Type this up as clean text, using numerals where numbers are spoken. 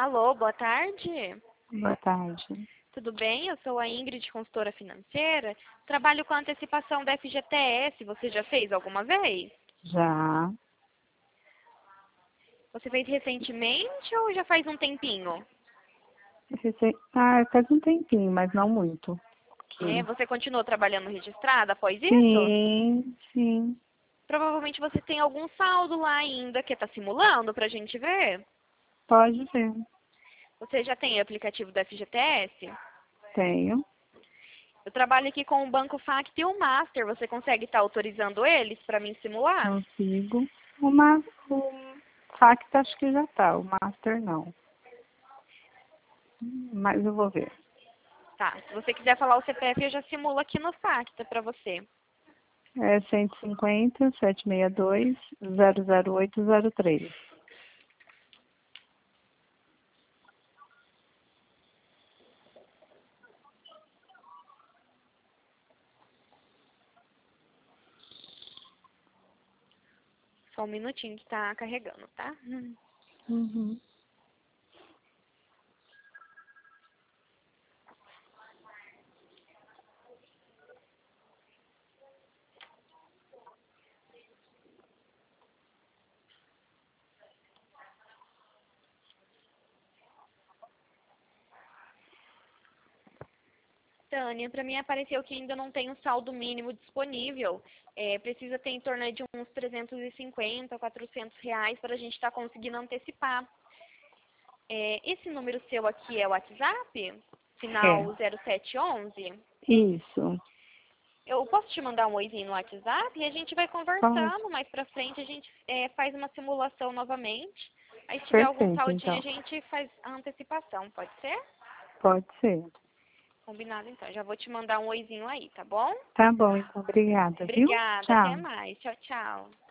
Alô, boa tarde. Boa tarde. Tudo bem? Eu sou a Ingrid, consultora financeira. Trabalho com a antecipação da FGTS. Você já fez alguma vez? Já. Você fez recentemente ou já faz um tempinho? Faz um tempinho, mas não muito. Sim. Você continuou trabalhando registrada após isso? Sim. Provavelmente você tem algum saldo lá ainda que está simulando para a gente ver. Pode ser. Você já tem o aplicativo do FGTS? Tenho. Eu trabalho aqui com o Banco Fact e o Master. Você consegue estar autorizando eles para mim simular? Consigo. O Facta acho que já tá. O Master não. Mas eu vou ver. Tá. Se você quiser falar o CPF, eu já simulo aqui no Facta para você. É 150 762 00803. Só um minutinho que está carregando, tá? Uhum. Tânia, para mim apareceu que ainda não tem um saldo mínimo disponível. Precisa ter em torno de uns 350, 400 reais para a gente estar conseguindo antecipar. Esse número seu aqui é o WhatsApp? É. Final 0711? Isso. Eu posso te mandar um oizinho no WhatsApp e a gente vai Pode. conversando. Mais pra frente a gente faz uma simulação novamente. Aí se tiver algum Perfeito, saldinho a então. gente faz a antecipação, pode ser? Pode ser. Combinado então. Já vou te mandar um oizinho aí, tá bom? Tá bom, então. Obrigada, viu? Obrigada, até Tchau. mais. Tchau, tchau.